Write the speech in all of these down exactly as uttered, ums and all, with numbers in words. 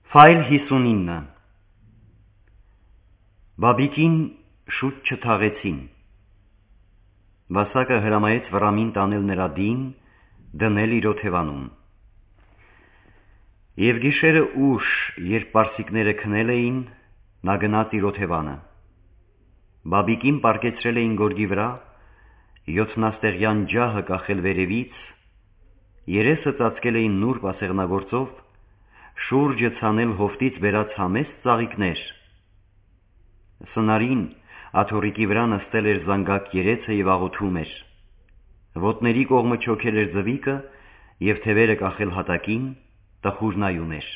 Ֆայլ հիսունինը Բաբիկին շուտ չթաղեցին, Վասակը հրամայեց վռամին տանել նրա դին, դնել իր օթևանում։ Եվ գիշերը ուշ, երբ պարսիկները քնել էին, նա գնաց իր օթևանը։ Բաբիկին պարկեցրել էին գորգի վրա, յոթնաստեղյան ջահը կախել վերևից, երեսը ծածկել էին նուրբ ասեղնագործով, շուրջը ցանել հովտից բերած համեստ ծաղիկներ։ Սնարին աթոռիկի վրա նստել էր զանգակ երեցը և աղոթում էր։ Ոտների կողմը չոքել էր ձվիկը և թևերը կախել հատակին, տխուր նայում էր։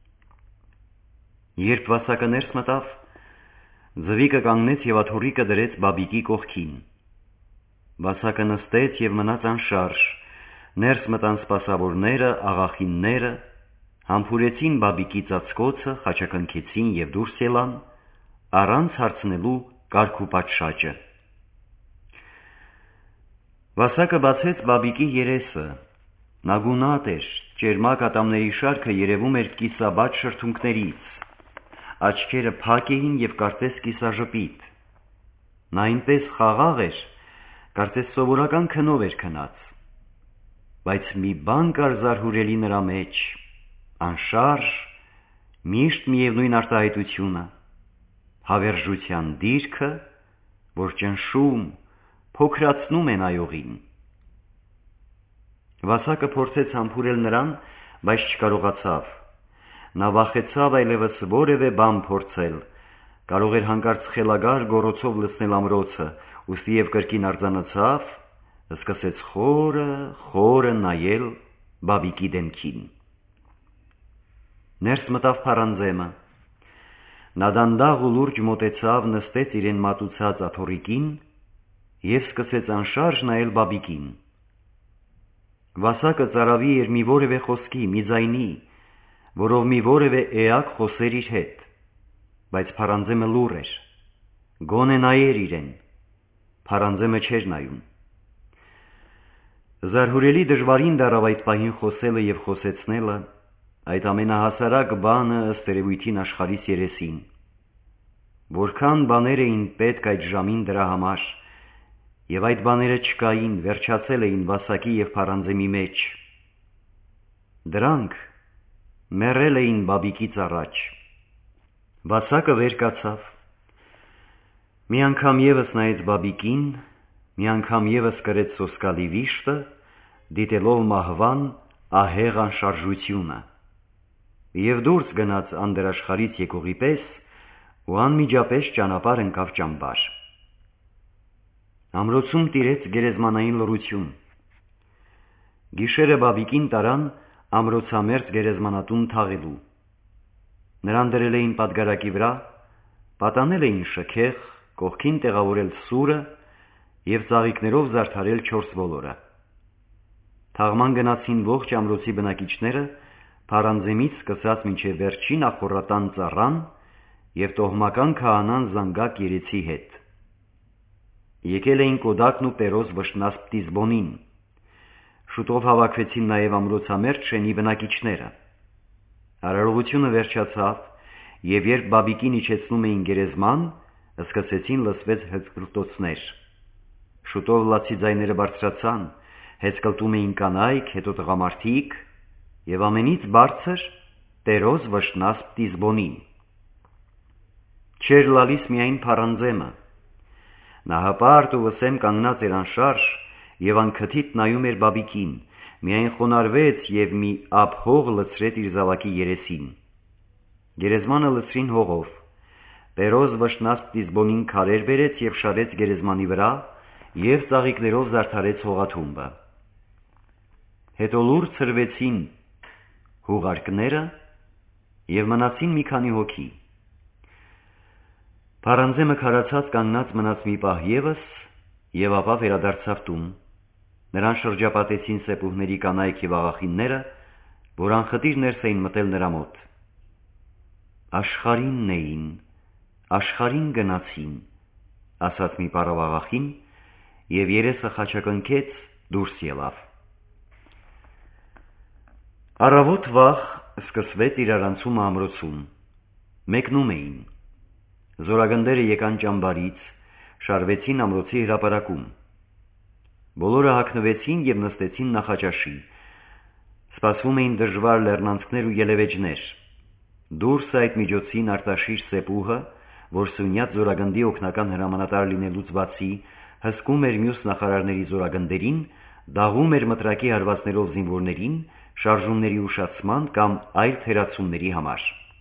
Երբ Վասակը ներս մտավ, ձվիկը կանգնեց և աթոռիկը դրեց Բաբիկի կողքին։ Վասակը նստեց և մնաց անշարժ, ներս մտան սպասավորները, աղախինները, համբուրեցին Բաբիկի ծածկոցը, խաչակնքեցին և դուրս ելան, առանց հարցնելու կարգ ու պատշաճը։ Վասակը բացեց Բաբիկի երեսը, նա գունատ էր, ճերմակ ատամների շարքը երևում էր կիսաբաց շրթունքներից, աչքերը փակ էին և կարծես կիսաժպիտ։ Նա այնպես խաղաղ էր, կարծես սովորական քնով էր քնած, բայց մի բան կար զարհուրելի նրա մեջ, անշարժ, միշտ միևնույն արտահայտությունը, հավերժության դիրքը, որ ճնշում, փոքրացնում է նայողին։ Վասակը փորձեց համբուրել նրան, բայց չկարողացավ։ Նա վախեցավ այլևս որևէ բան փորձել, կարող էր հանկարծ խելագար գոռոցով լցնել ամրոցը, ուստի և կրկին արձանացավ, սկսեց խորը, խորը նայել Բաբիկի դեմքին։ Ներս մտավ փառանձեմը։ Նա դանդաղ ու լուրջ մոտեցավ, նստեց իրեն մատուցած աթոռիկին և սկսեց անշարժ նայել Բաբիկին։ Վասակը ծարավի էր մի որևէ խոսքի, մի ձայնի, որով մի որևէ էակ խոսեր իր հետ, բայց փառանձեմը լուռ էր, գոնե նայեր իրեն, փառանձեմը չէր նայում։ Զարհուրելի դժվարին դառավ այդ պահին խոսելը և խոսեցնելը, այդ ամենահասարակ բանը ըստ երևույթին աշխարհիս երեսին։ Որքան բաներ էին պետք այդ ժամին դրա համար, և այդ բաները չկային, վերջացել էին Վասակի և փառանձեմի մեջ։ Դրանք մեռել էին Բաբիկից առաջ։ Վասակը վեր կացավ, մի անգամ ևս նայեց Բաբիկին, մի անգամ ևս կրեց սոսկալի վիշտը, դիտելով մահվան ահեղ անշարժությունը, և դուրս գնաց անդրաշխարհից եկողի պես ու անմիջապես ճանապարհ ընկավ ճամբար։ Ամրոցում տիրեց գերեզմանային լռություն։ Գիշերը Բաբիկին տարան ամրոցամերձ գերեզմանատուն թաղելու։ Նրան դրել էին պատգարակի վրա, պատանել էին շքեղ, կողքին տեղավորել սուրը և ծաղիկներով զարդարել չորս ոլորը։ Թաղման գնացին ողջ ամրոցի բնակիչները, փառանձեմից սկսած մինչև վերջին ախոռատան ծառան և տոհմական քահանան զանգակ երեցի հետ։ Եկել էին Կոդակն ու Պերոզ Վշնասպ Տիզբոնին։ Շուտով հավաքվեցին նաև ամրոցամերձ շենի բնակիչները։ Արարողությունը վերջացավ, և երբ Բաբիկին իջեցնում էին գերեզման, սկսեցին լսվել հեծկլտոցներ։ Շուտով լացի ձայները բարձրացան, հեծկլտում էին կանայք, հետո տղամարդիկ, և ամենից բարձր Պերոզ Վշնասպ Տիզբոնին։ Չէր լալիս միայն փառանձեմը։ Նա հպարտ ու վսեմ կանգնած էր անշարժ և անքթիթ նայում էր Բաբիկին, միայն խոնարհվեց և մի ափ հող լցրեց իր զավակի երեսին։ Գերեզմանը լցրին հողով։ Պերոզ Վշնասպ Տիզբոնին քարեր բերեց և շարեց գերեզմանի վրա և ծաղիկներով զարդարեց հողաթումբը։ Հետո լուռ ցրվեցին հուղարկները և մնացին մի քանի հոգի։ Փառանձեմը քարացած կանգնած մնաց մի պահ ևս և ապա վերադարձավ տուն։ Նրան շրջապատեցին սեպուհների կանայք և աղախինները, որ անխտիր ներս էին մտել նրա մոտ։ Աշխարհինն էին, աշխարհին գնացին, ասաց մի պարավ աղախին և երեսը խաչակնքեց, դուրս ելավ։ Առավոտ վաղ սկսվեց իրարանցումը ամրոցում։ Մեկնում էին։ Զորագնդերը եկան ճամբարից, շարվեցին ամրոցի հրապարակում։ Բոլորը հագնվեցին և նստեցին նախաճաշի։ Սպասվում էին դժվար լեռնանցքներ ու ելևէջներ։ Դուրս այդ միջոցին Արտաշիր Սեպուհը, որ Սյունյաց զորագնդի օգնական հրամանատար լինելուց բացի հսկում էր մյուս նախարարների զորագնդերին, դաղում էր մտրակի հարվածներով զինվորներին շարժումների ուշացման կամ այլ թերացումների համար։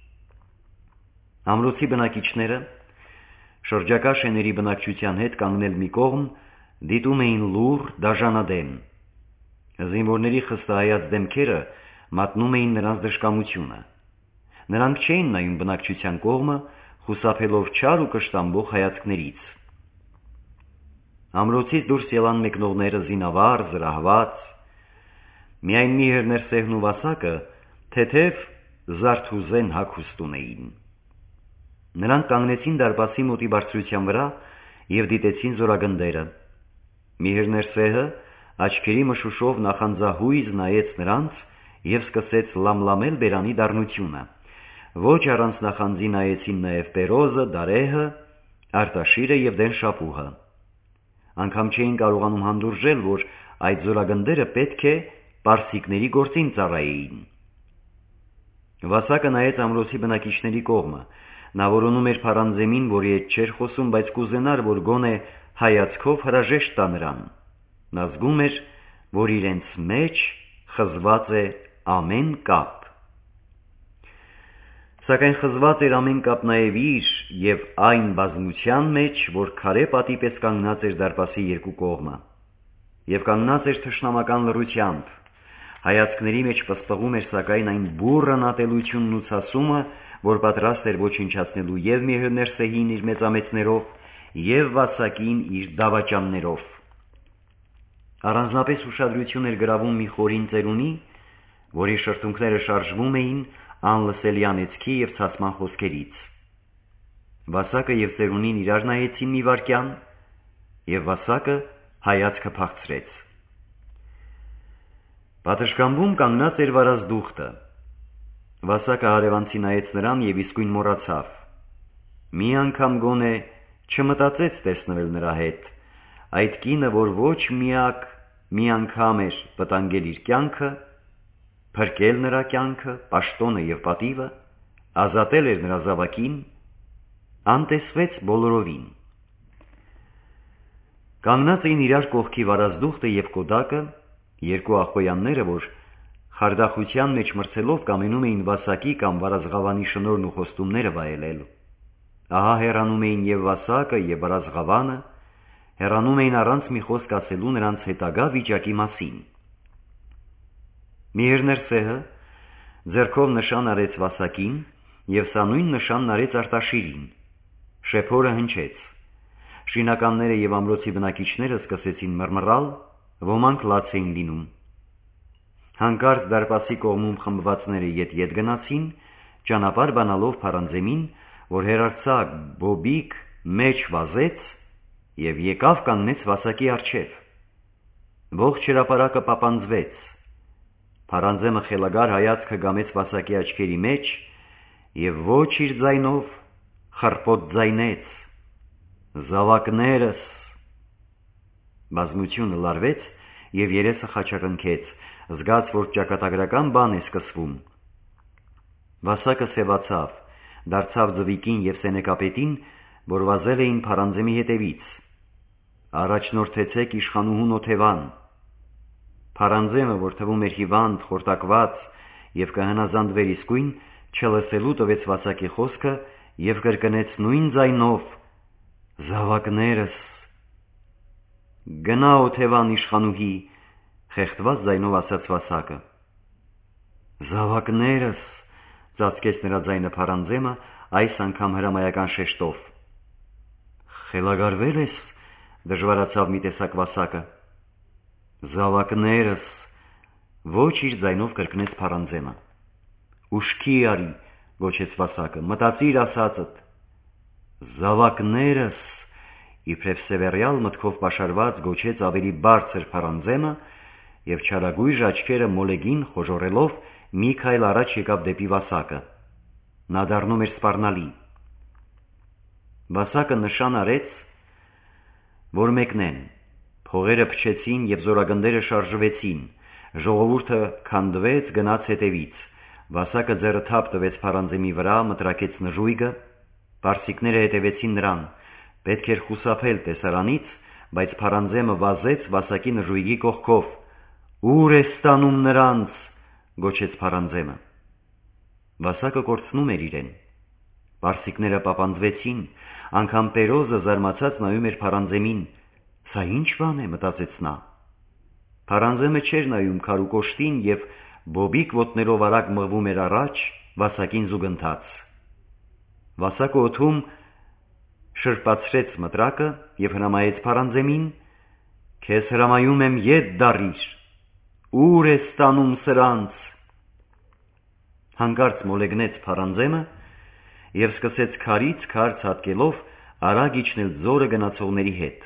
Ամրոցի բնակիչները, շրջակա շեների բնակչության հետ կանգնել մի կողմ, դիտում էին լուռ, դաժանադեմ։ Զինվորների խստահայաց դեմքերը մատնում էին նրանց դժկամությունը։ Նրանք չէին նայում բնակչության կողմը, խուսափելով չար ու կշտամբող հայացքներից։ Ամրոցից դուրս ելան մեկնողները զինավառ, զրահված։ Միայն Միհերներսեհն ու Վասակը թեթև զարթուզեն հագուստ ունեին։ Նրանք կանգնեցին դարպասի մոտի բարձրության վրա և դիտեցին զորագնդերը։ Միհերներսեհը աչքերի մշուշով նախանձահույզ նայեց նրանց և սկսեց լամլամել բերանի դառնությունը։ Ոչ առանց նախանձի նայեցին նաև Պերոզը, Դարեհը, Արտաշիրը և Դենշապուհը։ Անգամ չէին կարողանում հանդուրժել, որ այդ զորագնդերը պետք է պարսիկների գործին ծառայեին։ Վասակը նայեց ամրոցի բնակիչների կողմը։ Նա որոնում էր Փարանձեմին, որի հետ չէր խոսում, բայց կուզենար, որ գոնե հայացքով հրաժեշտ տա նրան։ Նա զգում էր, որ իրենց մեջ խզված է ամեն կապ։ Սակայն խզված էր ամեն կապ նաև իր և այն բազմության մեջ, որ քարե պատի պես կանգնած էր դարպասի երկու կողմը, և կանգնած էր թշնամական լռությամբ։ Հայացքների մեջ պսպղում էր սակայն այն բուռն ատելությունն ու ցասումը, որ պատրաստ էր ոչնչացնելու և Միհերներսեհին իր մեծամեծներով, և Վասակին իր դավաճաններով։ Առանձնապես ուշադրություն էր գրավում մի խորին ծերունի, որի շրթունքները շարժվում էին անլսելի անեծքի և ցասման խոսքերից։ Վասակը և ծերունին իրար նայեցին մի վայրկյան, և Վասակը հայացքը փախցրեց։ Պատշգամբում կանգնած էր վարազդուխտը։ Վասակը հարևանցի նայեց նրան և իսկույն մոռացավ։ Մի անգամ գոնե չմտածեց տեսնվել նրա հետ, այդ կինը, որ ոչ միակ մի անգամ էր վտանգել իր կյանքը, փրկել նրա կյանքը, պաշտոնը և պատիվը, ազատել էր նրա զավակին, անտեսվեց բոլորովին։ Կանգնած էին իրար կողքի վարազդուխտը և կոդակը, երկու ախոյանները, որ խարդախության մեջ մրցելով կամենում էին Վասակի կամ Վարազղավանի շնորհն ու խոստումները վայելել։ Ահա հեռանում էին և Վասակը, և Վարազղավանը, հեռանում էին առանց մի խոսք ասելու նրանց հետագա վիճակի մասին։ Միհերներսեհը ձեռքով նշան արեց Վասակին և սանույն նշանն արեց Արտաշիրին։ Շեփորը հնչեց։ Շինականները և ամրոցի բնակիչները սկսեցին մռմռալ, ոմանք լաց էին լինում։ Հանկարծ դարպասի կողմում խմբվածները ետ-ետ գնացին, ճանապարհ բանալով Փարանձեմին, որ հեռարձակ բոբիկ մեջ վազեց և եկավ կանգնեց Վասակի առջև։ Ողջ հրապարակը պապանձվեց։ Փարանձեմը խելագար հայացքը գամեց Վասակի աչքերի մեջ և ոչ իր ձայնով խռպոտ ձայնեց. «Զավակներս»։ Բազմությունը լարվեց և երեսը խաչակնքեց, զգաց, որ ճակատագրական բան է սկսվում։ Վասակը սևացավ, դարձավ Ձվիկին և Սենեկապետին, որ վազել էին Փարանձեմի հետևից։ «Առաջնորդեցեք իշխանուհուն Օթևան»։ Փարանձեմը, որ թվում էր հիվանդ, խորտակված և կհնազանդվեր իսկույն, չլսելու տվեց Վասակի խոսքը և կրկնեց նույն ձայնով. «Զավակներս»։ «Գնա Օթևան իշխանուհի», խեղդված ձայնով ասաց Վասակը։ «Զավակներս», ծածկեց նրա ձայնը Փարանձեմը, այս անգամ հրամայական շեշտով։ «Խելագարվե՞լ ես», դժվարացավ մի տեսակ Վասակը։ «Զավակներս», ոչ իր ձայնով կրկնեց Փարանձեմը։ «Ուշքի արի», գոչեց Վասակը, «մտածիր ասածդ»։ «Զավակներս», իբրև սևեռյալ մտքով պաշարված գոչեց ավելի բարձր Փարանձեմը և չարագույժ աչքերը մոլեգին խոժոռելով մի քայլ առաջ եկավ դեպի Վասակը։ Նա դառնում էր սպառնալի։ Վասակը նշան արեց, որ մեկնեն։ Փողերը փչեցին և զորագնդերը շարժվեցին, ժողովուրդը քանդվեց, գնաց հետևից։ Վասակը ձեռը թափ տվեց փարանձեմի վրա, մտրակեց նժույգը, պարսիկները հետևեցին նրան, պետք էր խուսափել տեսարանից, բայց փարանձեմը վազեց Վասակի նժույգի կողքով։ «Ուր ես տանում նրանց», գոչեց փարանձեմը։ Վասակը կորցնում էր իրեն։ Պարսիկները պապանձվեցին, անգամ Պերոզը զարմացած նայում էր փարանձեմին։ «Սա ինչ բան է», մտածեց նա։ Փարանձեմը չէր նայում քարուկոշտին և բոբիկ ոտներով արագ մղվում էր առաջ, Վասակին զուգընթաց։ Վասակը օդում շրպացրեց մտրակը և հրամայեց փարանձեմին. «Քեզ հրամայում եմ, ետ դառիր, ուր ես տանում սրանց»։ Հանկարծ մոլեգնեց փարանձեմը և սկսեց քարից քար ցատկելով արագ իջնել ձորը գնացողների հետ։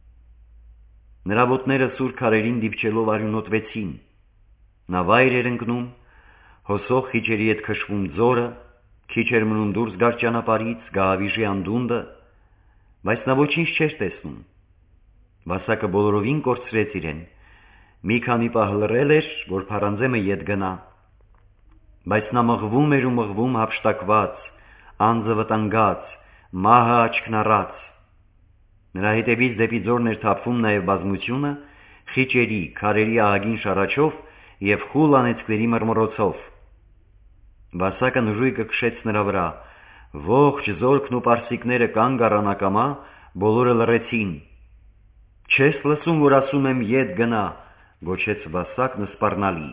Նրա ոտները սուր քարերին դիպչելով արյունոտվեցին։ Նա վայր էր ընկնում, հոսող խիճերի հետ քշվում ձորը, քիչ էր մնում դուրս գար ճանապարհից, գահավիժի անդունդը, բայց նա ոչինչ չէր տեսնում։ Վասակը բոլորովին կորցրեց իրեն։ Մի քանի պահ լռել էր, որ փարանձեմը ետ գնա, բայց նա մղվում էր ու մղվում հափշտակված, անձը վտանգած, մահը աչքն առած։ Նրա հետևից դեպի ձորն էր թափվում նաև բազմությունը, խիճերի, քարերի ահագին շառաչով և խուլ անեծքների մռմռոցով։ Վասակը նժույգը քշեց նրա վրա։ Ողջ զորքն ու պարսիկները կանգ առան ակամա, բոլորը լռեցին։ «Չես լսում, որ ասում եմ ետ գնա», գոչեց Վասակն սպառնալի։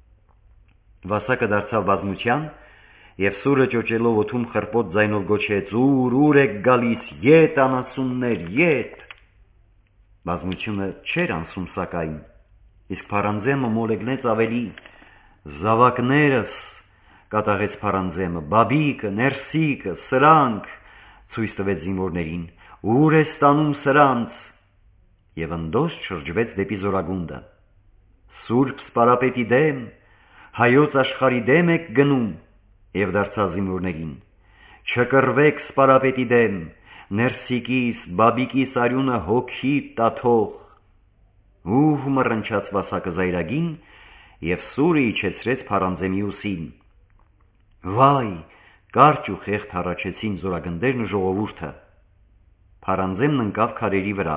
Վասակը դարձավ բազմության և սուրը ճոճելով օդում խռպոտ ձայնով գոչեց. «Ուր, ուր եք գալիս, ետ անասուններ, ետ»։ Բազմությունը չէր անսում սակայն, իսկ փարանձեմը մոլեգնեց ավելի։ «Զավակներս», կատաղեց փարանձեմը, «բաբիկը, ներսիկը, սրանք», ցույց տվեց զինվորներին, «ուր ես տանում սրանց»։ Եվ ընդոզ շրջվեց դեպի զորագունդը։ «Սուրբ Սպարապետի դեմ, հայոց աշխարհի դեմ եք գնում», և դարձավ զինվորներին. «Չկռվեք Սպարապետի դեմ, ներսիկիս, բաբիկիս արյունը հոգիդ տաթող»։ Ուհ, մռնչաց Վասակը զայրագին և սուրը իջեցրեց փարանձեմի ուսին։ Վայ, կարճ ու խեղդ հառաչեցին զորագնդերն ու ժողովուրդը։ Փարանձեմն ընկավ քարերի վրա։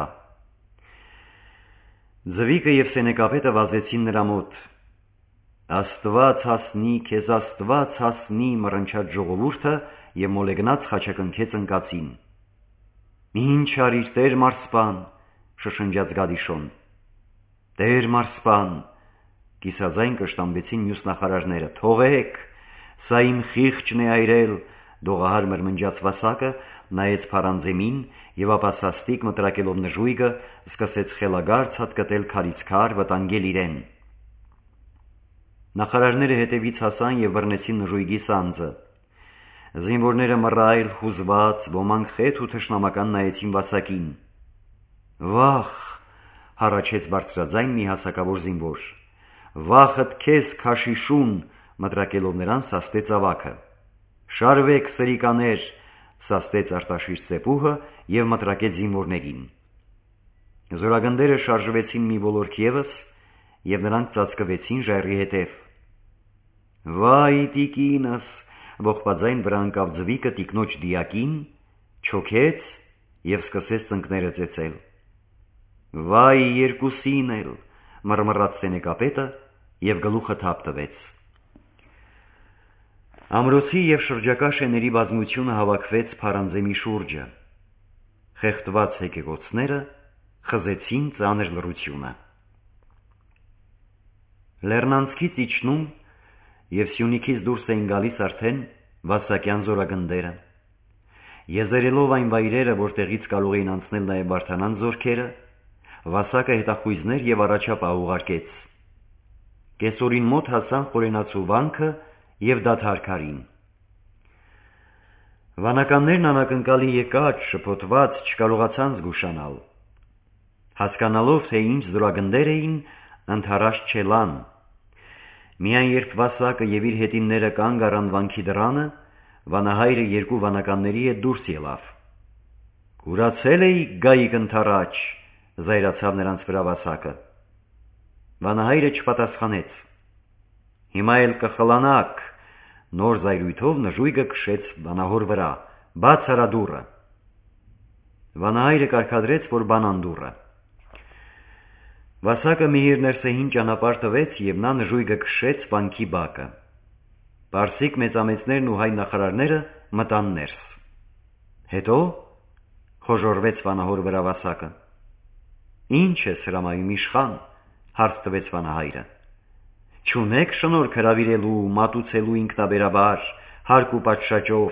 Ձվիկը և սենեկապետը վազեցին նրա մոտ։ «Աստված հասնի, քեզ Աստված հասնի», մռնչաց ժողովուրդը և մոլեգնած խաչակնքեց ընկածին։ «Ինչ արիր, Տեր մարսպան», շշնջաց Գադիշոն։ «Տեր մարսպան», կիսաձայն կշտամբեցին մյուս նախարարները, «թողեք, սա իմ խիղճն է այրել», դողահար մրմնջաց Վասակը, նայեց փարանձեմին և ապա սաստիկ մտրակելով նժույգը, սկսեց խելագար ցատկտել քարից քար, վտանգել իրեն։ Նախարարները հետևից հասան և բռնեցին նժույգի սանձը։ Զինվորները մռայլ, խուզված, ոմանք խեթ ու թշնամական նայեցին Վասակին։ «Վախ», հառաչեց բարձրաձայն մի հասակավոր զինվոր, «վախդ քեզ, քաշիշուն», մտրակելով նրան սաստեց ավագը։ «Շարվեք, սրիկաներ», սաստեց Արտաշիր սեպուհը և մտրակեց զինվորներին։ Զորագնդերը շարժվեցին մի ոլորտ ևս, և նրանք ծածկվեցին ժայռի հետև։ «Վայ, տիկինս», ողբաձայն վրա ընկավ ձվիկը տիկնոջ դիակին, չոքեց և սկսեց ծնկները ծեծել։ «Վայ, երկուսին էլ», մռմռաց սենեկապետը և գլուխը թափ տվեց։ Ամրոցի և շրջակա շեների բազմությունը հավաքվեց փարանձեմի շուրջը։ Խեղդված հեկեկոցները խզեցին ծանր լռությունը։ Լեռնանցքից իջնում և Սյունիքից դուրս էին գալիս արդեն վասակյան զորագնդերը։ Եզերելով այն վայրերը, որտեղից կարող էին անցնել նաև Վարդանանց զորքերը, Վասակը հետախույզներ և առաջապահ ուղարկեց։ Կեսօրին մոտ հասան Խորենացու վանքը և Դադար-քարին։ Վանականներն անակնկալի եկած, շփոթված, չկարողացան զգուշանալ։ Հասկանալով, թե ինչ զորագնդեր էին, ընդհարաշ չելան։ Միայն երբ Վասակը եւ իր հետինները կանգ առան վանքի դռանը, վանահայրը երկու վանականների հետ դուրս ելավ։ «Կուրացել էիք գայիք ընթառաջ», զայրացավ նրանց վրա Վասակը։ Վանահայրը չպատասխանեց։ «Հիմա էլ կխլանաք», նոր զայրույթով նժույգը քշեց վանահոր վրա։ «Բաց արա դուռը»։ Վանահայրը կարգադրեց, որ բանան դուռը։ Վասակը Միհիր Ներսեհին ճանապարհ տվեց եւ նա նժույգը քշեց վանքի բակը։ Պարսիկ մեծամեծներն ու հայ նախարարները մտան ներս։ Հետո խոժոռվեց վանահոր վրա Վասակը։ «Ինչ ես հրամայում, իշխան», հարց տվեց վանահայրը։ «Չունեք շնորհք հրավիրելու, մատուցելու ինքնաբերաբար, հարկ ու պատշաճով»։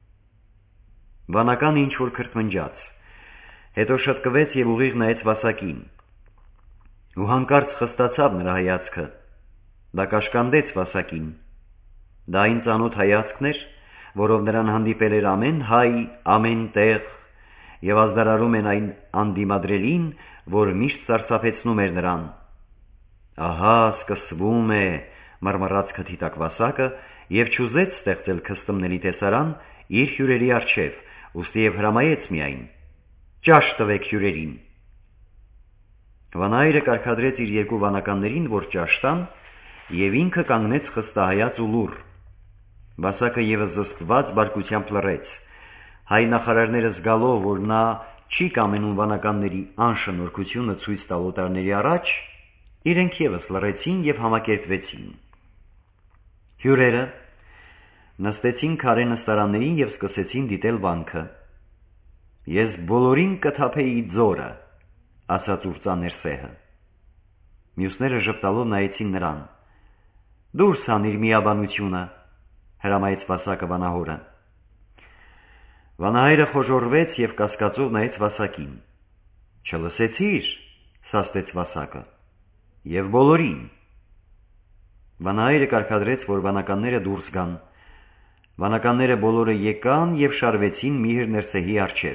Վանականը ինչ-որ քրթմնջաց, հետո շտկվեց եւ ուղիղ նայեց Վասակին։ Ու հանկարծ խստացավ նրա հայացքը։ Դա կաշկանդեց Վասակին։ Դա այն ծանոթ հայացքն էր, որով նրան հանդիպել էր ամեն հայ, ամեն տեղ, եւ ազդարարում են այն անդիմադրելին, որ միշտ սարսափեցնում էր նրան։ «Ահա սկսվում է», մռմռաց քթի տակ Վասակը եւ չուզեց ստեղծել քստմնելի տեսարան իր հյուրերի առջև, ուստի եւ հրամայեց միայն. «Ճաշ տվեք հյուրերին»։ Վանահայրը կարգադրեց իր երկու վանականներին, որ ճաշ տան, եւ ինքը կանգնեց խստահայաց ու լուռ։ Վասակը եւս զսպված բարկությամբ լռեց։ Հայ նախարարները զգալով, որ նա չի կամենում վանականների անշնորհքությունը ցույց տալ օտարների առաջ, իրենք եւս լռեցին եւ համակերպվեցին։ Հյուրերը նստեցին քարե նստարաններին եւ սկսեցին դիտել վանքը։ «Ես բոլորին կթափեի ձորը», ասաց Ուրծա Ներսեհը։ Մյուսները ժպտալով նայեցին նրան։ «Դուրս հանիր միաբանությունը», հրամայեց Վասակը վանահորը։ Վանահայրը խոժոռվեց եւ կասկածով նայեց Վասակին։ «Չլսեցի՞ր», սաստեց Վասակը։ «Եվ բոլորին»։ Վանահայրը կարգադրեց, որ վանականները դուրս գան։ Վանականները բոլորը եկան եւ շարվեցին Միհիր Ներսեհի առջև։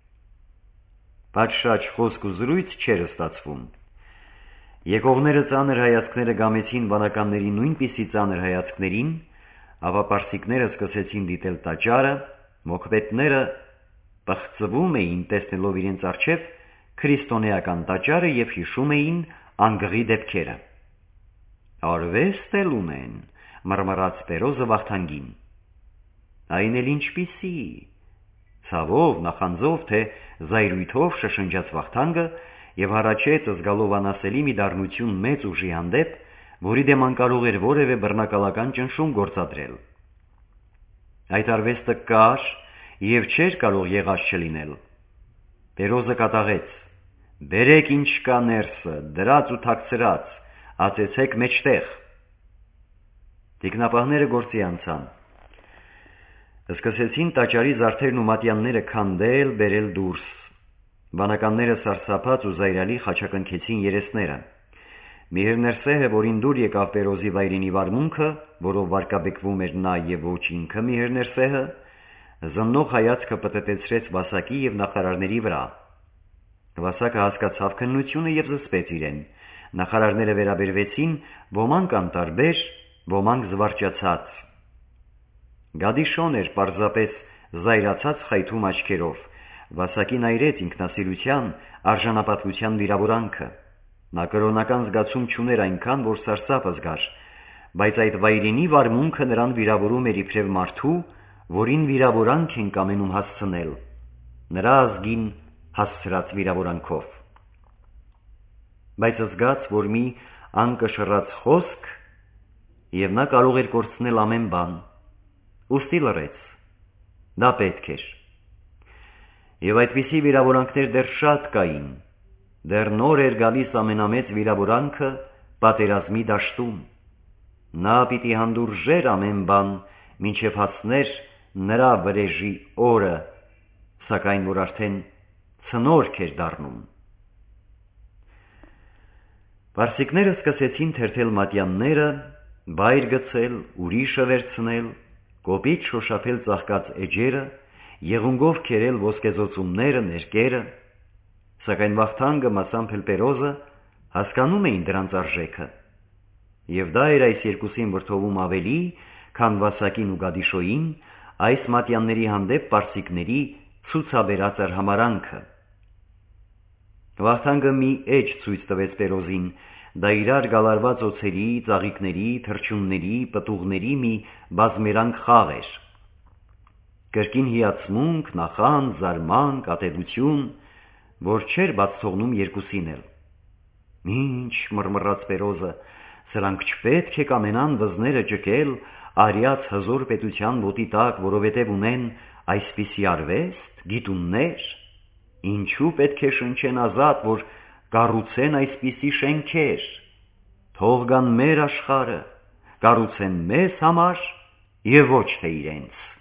Պատշաճ խոսք ու զրույց չէր ստացվում։ Եկողները ծանր հայացքները գամեցին վանականների նույնպիսի ծանր հայացքներին, ապա պարսիկները սկսեցին դիտել տաճարը, մոքվետները պղծվում էին տեսնելով իրենց առջև քրիստոնեական տաճարը եւ հիշում էին անգղի դեպքերը։ «Արվեստ էլ ունեն», մռմռաց Պերոզը Վախթանգին։ «Այն էլ ինչպիսի», ցավով, նախանձով, թե զայրույթով շշնջաց Վախթանգը եւ հառաչեց զգալով անասելի մի դառնություն մեծ ուժի հանդեպ, որի դեմ անկարող էր որևէ բռնակալական ճնշում գործադրել։ Այդ արվեստը կար եւ չէր կարող եղած չլինել։ Պերոզը կատաղեց. «Բերեք ինչ կա ներսը, դրած ու թաքցրած, ածեցեք մեջտեղ»։ Տիկնապահները գործի անցան։ Սկսեցին տաճարի զարդերն ու մատյանները քանդել, բերել դուրս։ Վանականները սարսափած ու զայրալի խաչակնքեցին երեսները։ Միհիր Ներսեհը, որին դուր եկավ Պերոզի վայրենի վարմունքը, որով վարկաբեկվում էր նա եւ ոչ ինքը Միհիր Ներսեհը, զննող հայացքը պտտեցրեց Վասակի եւ նախարարների վրա։ Վասակը հասկացավ քննությունը եւ զսպեց իրեն։ Նախարարները վերաբերվեցին, ոմանք անտարբեր, ոմանք զվարճացած։ Գադիշոն էր պարզապես զայրացած խայթում աչքերով։ Վասակին այրեց ինքնասիրության, արժանապատվության վիրավորանքը։ Նա կրոնական զգացում չուներ այնքան, որ սարսափ զգար, բայց այդ վայրենի վարմունքը նրան վիրավորում էր իբրև մարդու, որին վիրավորանք են կամենում հասցնել, նրա ազգին հասցրած վիրավորանքով։ Բայց զգաց, որ մի անկշռած խոսք, եւ նա կարող էր կորցնել ամեն բան, ուստի լռեց։ Դա պետք էր։ Եվ այդպիսի վիրավորանքներ դեռ շատ կային, դեռ նոր էր գալիս ամենամեծ վիրավորանքը պատերազմի դաշտում։ Նա պիտի հանդուրժեր ամեն բան, մինչև հասներ նրա վրեժի օրը, սակայն որ արդեն ցնորք էր դառնում։ Պարսիկները սկսեցին թերթել մատյանները, բայր գցել, ուրիշը վերցնել, կոպիտ շոշափել ծաղկած էջերը, եղունգով քերել ոսկեզօծումները, ներկերը, սակայն Վախթանգը, մասամբ էլ Պերոզը հասկանում էին դրանց արժեքը։ Եվ դա էր այս երկուսին վրդովում ավելի, քան Վասակին ու Գադիշոյին այս մատյանների հանդեպ պարսիկների ցուցաբերած էր համարանքը։ Վախթանգը մի էջ ցույց տվեց Պերոզին, դա իրար գալարված օձերի, ծաղիկների, թռչունների, պտուղների մի բազմերանգ խաղ էր։ Կրկին հիացմունք, նախանձ, զարմանք, ատելություն, որ չէր բաց թողնում երկուսին էլ։ Ինչ, մռմռաց Պերոզը, սրանք չպետք է կամենան վզները ճկել արյաց հզոր պետության ոտի տակ, որովհետև ունեն այսպիսի արվեստ, գիտուններ, ինչու պետք է շնչեն ազատ, որ կառուցեն այսպիսի շենքեր, թող գան մեր աշխարհը, կառուցեն մեզ համար և ոչ թե իրենց։